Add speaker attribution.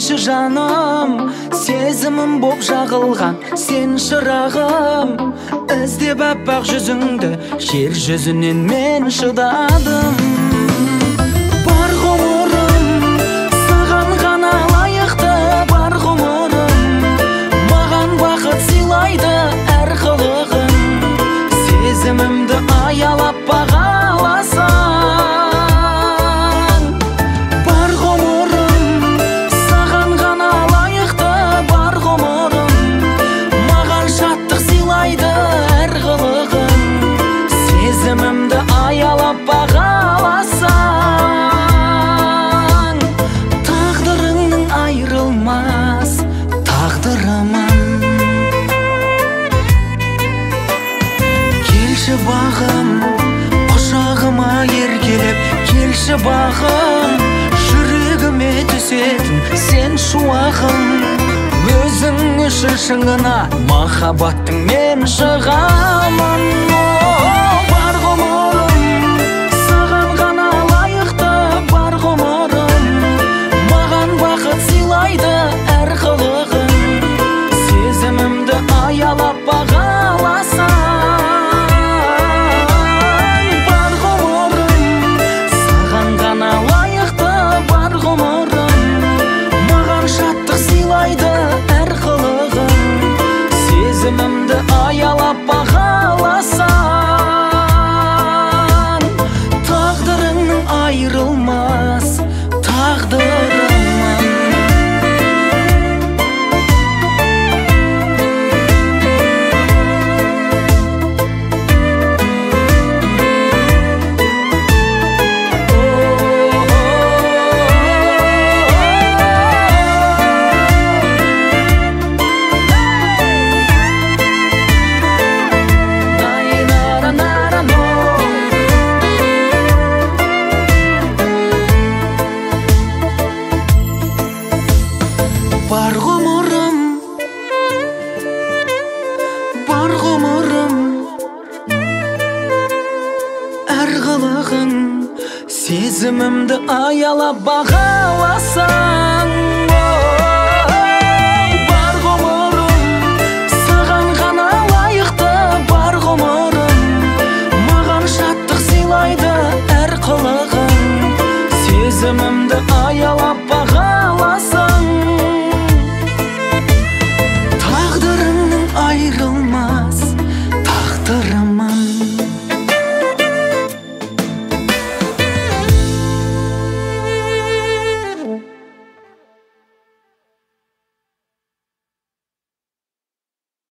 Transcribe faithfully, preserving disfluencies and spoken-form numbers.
Speaker 1: сенші жаным, сезімім боп жағылған сен шырағым. Іздеп аппақ жүзіңді жер жүзінен мен шыдадым. Бар ғұмырым саған ғана лайықты, бар ғұмырым маған бақыт сыйлайды әр қылығың. Сезімімді аялап бағаласаң, бар ғұмырым саған ғана лайықты, бар ғұмырым маған шаттық сыйлайды әр қылығың. Сезімімді аялап бағаласаң, тағдырыңның айрылмас тағдырымын. Келші бағым, құшағыма еркелеп, келші бағым, жүрегіме түсетін сен шуағым. Өзің үшін шыңына махаббаттың мен шығамын. Бар ғұмырым саған ғана лайықты, бар ғұмырым маған бақыт сыйлайды әр қылығың. Сезімімді аялап бағаласаң, бар ғұмырым саған ғана лайықты, бар ғұмырым маған шаттық сыйлайды әр қылығың. Сезімімді аялап бағаласаң, тағдырыңның айрылмас тағдырымын. Бар ғұмырым, бар ғұмырым әр қылығың. Сезімімді аялап бағаласаң, бар ғұмырым саған ғана лайықты, бар ғұмырым маған шаттық сыйлайды әр қылығың. Сезімімді аялап бағаласаң,